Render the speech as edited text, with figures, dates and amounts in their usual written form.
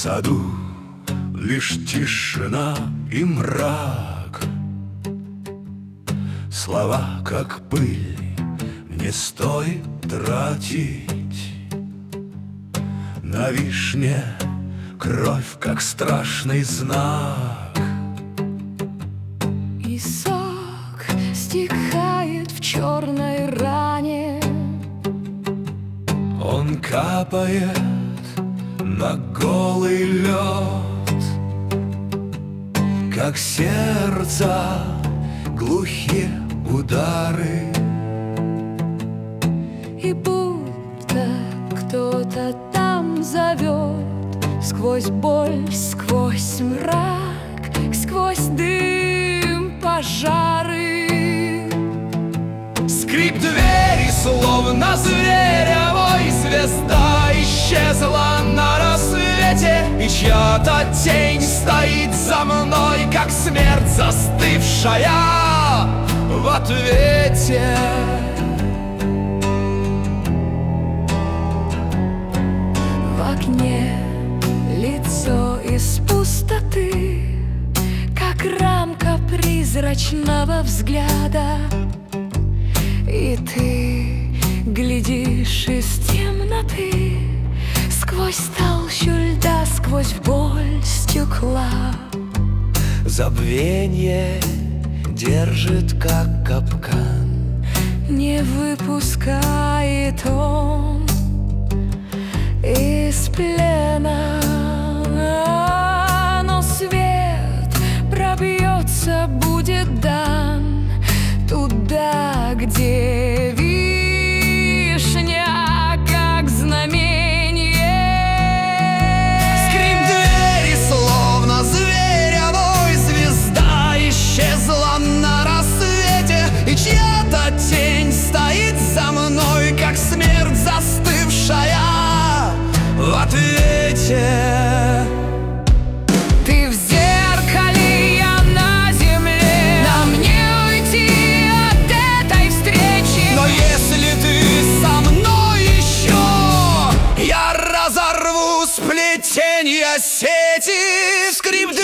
саду лишь тишина и мрак. Слова, как пыль, не стоит тратить. На вишне кровь, как страшный знак. И сок стекает в черной ране. Он капает на голый лед, как сердца глухие удары. И будто кто-то там зовет сквозь боль, сквозь мрак, сквозь дым пожары. Скрип двери, словно зверя, вой, звезда исчезла на рассвете, и чья-то тень стоит за мной, как смерть застывшая в ответе. В окне лицо из пустоты, как рамка призрачного взгляда. И ты глядишь из темноты, сквозь толщу льда, сквозь боль стекла. Забвенье держит, как капкан, Не выпускает он из плена. Но свет пробьется, будет дан туда, где вишня, как знамение. скрип двери, словно зверя, вой, звезда исчезла на рассвете, и чья-то тень стоит за мной, как смерть застывшая в ответе. Ты в зеркале, я на земле. Нам не уйти от этой встречи. Но если ты со мной еще, я разорву сплетенья сети. Скрип